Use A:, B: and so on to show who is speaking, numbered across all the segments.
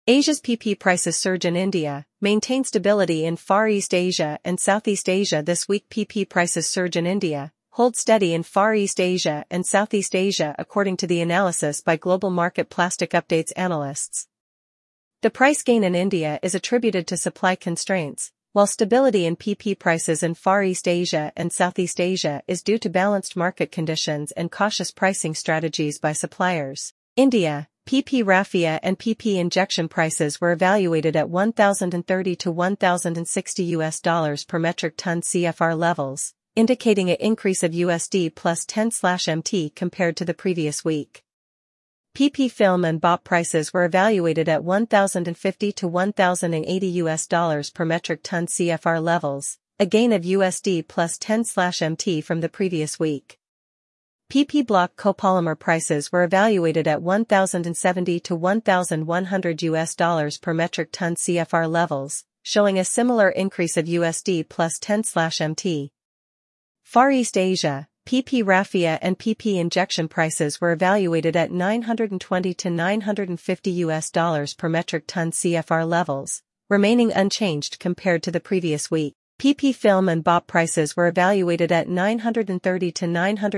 A: Asia's PP prices surge in India, maintain stability in Far East Asia and Southeast Asia this week. PP prices surge in India, hold steady in Far East Asia and Southeast Asia according to the analysis by Global Market Plastic Updates analysts. The price gain in India is attributed to supply constraints, while stability in PP prices in Far East Asia and Southeast Asia is due to balanced market conditions and cautious pricing strategies by suppliers. India, PP raffia and PP injection prices were evaluated at $1,030 to $1,060 per metric ton CFR levels, indicating an increase of USD plus 10/MT compared to the previous week. PP film and BOP prices were evaluated at $1,050 to $1,080 per metric ton CFR levels, a gain of USD plus 10/MT from the previous week. PP block copolymer prices were evaluated at $1,070 to $1,100 per metric ton CFR levels, showing a similar increase of USD plus 10/MT. Far East Asia, PP raffia and PP injection prices were evaluated at $920 to $950 per metric ton CFR levels, remaining unchanged compared to the previous week. PP film and BOP prices were evaluated at $930 to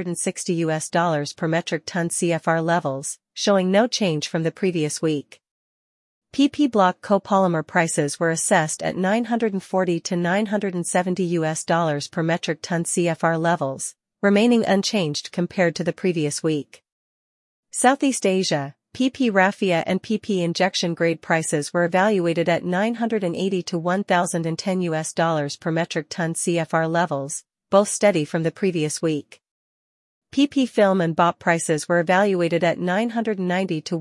A: $960 per metric ton CFR levels, showing no change from the previous week. PP block copolymer prices were assessed at $940 to $970 per metric ton CFR levels, remaining unchanged compared to the previous week. Southeast Asia, PP raffia and PP injection grade prices were evaluated at $980 to $1,010 per metric ton CFR levels, both steady from the previous week. PP film and BOP prices were evaluated at $990 to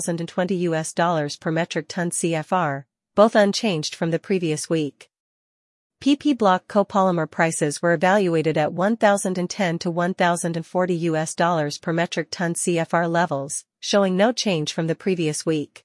A: $1,020 per metric ton CFR, both unchanged from the previous week. PP block copolymer prices were evaluated at $1,010 to $1,040 per metric ton CFR levels, showing no change from the previous week.